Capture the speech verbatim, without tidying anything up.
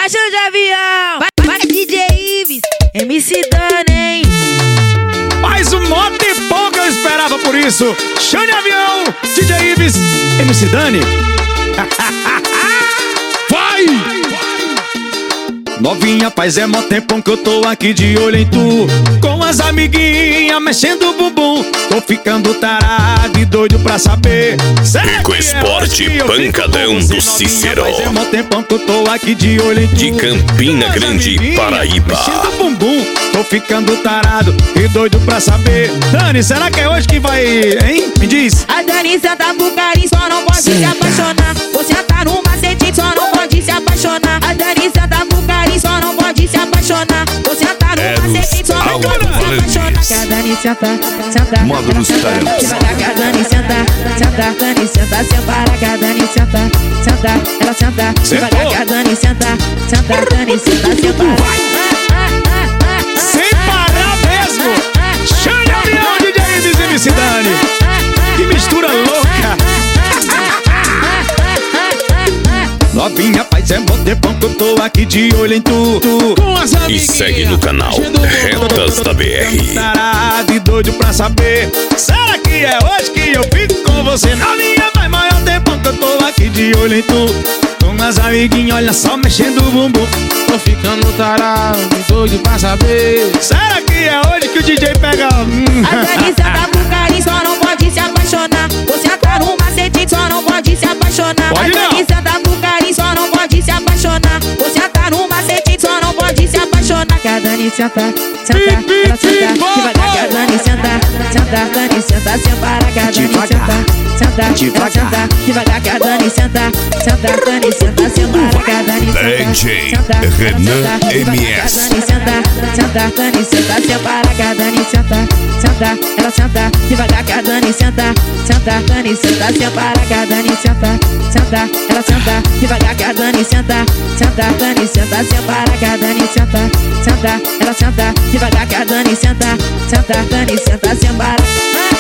baixo de avião. Vai, vai D J Ives, M C Dani. Mais um moto e pouco eu esperava por isso. Xande Avião, D J Ives, M C Dani. Vai! Novinha, faz é mó tempão que eu tô aqui de olho em tu, com as amiguinhas mexendo o bumbum. Tô ficando tarado e doido pra saber. Pico Esporte Pancadão do Cícero. Faz é mó tempão que eu tô aqui de olho em tu, de Campina Grande, Paraíba. Mexendo o bumbum, tô ficando tarado e doido pra saber. Dani, será que é hoje que vai, hein? Me diz. A Dani senta pro carinho, só não pode se apaixonar. Você tá no macete, só não pode se apaixonar. A Dani senta pro carinho, só não pode se apaixonar. Você tá no macete, só não pode se apaixonar. Que a Dani senta, senta, Módulos Talentos. devagar que a Dani senta, senta, Dani senta, separa que a Dani senta, senta, ela senta, devagar que a Dani senta, senta, Dani senta, separa. Sem parar mesmo. Xande Avião, D J Ives e M C Dani. Que mistura louca. Novinha, faz é mó tempão que eu tô aqui de olho em tu, tu. E segue no canal Retas da B R. Tarado e doido pra saber. Será que é hoje que eu fico com você? Novinha, faz maior tempão que eu tô aqui de olho em tu, com as amiguinhas, olha só, mexendo o bumbum. Tô ficando tarado e doido pra saber. Será que é hoje que o D J pega? Hum. A Dani senta pro carinho, só não pode se apaixonar. Você tá no macete, só não pode se apaixonar. Pode a Dani senta pro carinho, só não pode se apaixonar. Você tá no macete, só não pode se apaixonar. Que a Dani senta, senta, ela senta, devagar que a Dani senta, senta, Dani senta, separa que a Dani senta, senta, ela senta, devagar que a Dani senta, senta, Dani senta, separa que a Dani senta, D J senta, Renan senta, M S. Dani senta, senta, Dani senta, separa que a Dani senta, senta, ela senta, devagar que a Dani senta, senta, Dani senta, separa que a Dani senta, senta, ela senta, devagar que a Dani senta, senta, Dani senta, separa que a Dani senta, senta, ela senta, devagar que a Dani senta, senta, Dani senta, separa.